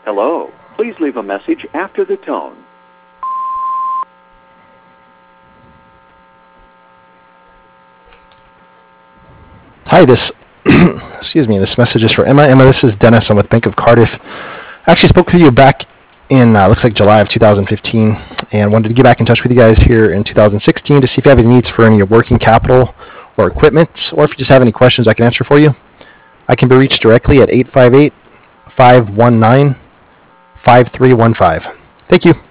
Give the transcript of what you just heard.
Hello. Please leave a message after the tone. Hi, excuse me, this message is for Emma. Emma, this is Dennis. I'm with Bank of Cardiff. I actually spoke with you back in, looks like July of 2015, and wanted to get back in touch with you guys here in 2016 to see if you have any needs for any working capital or equipment, or if you just have any questions I can answer for you. I can be reached directly at 858-519-5315. Thank you.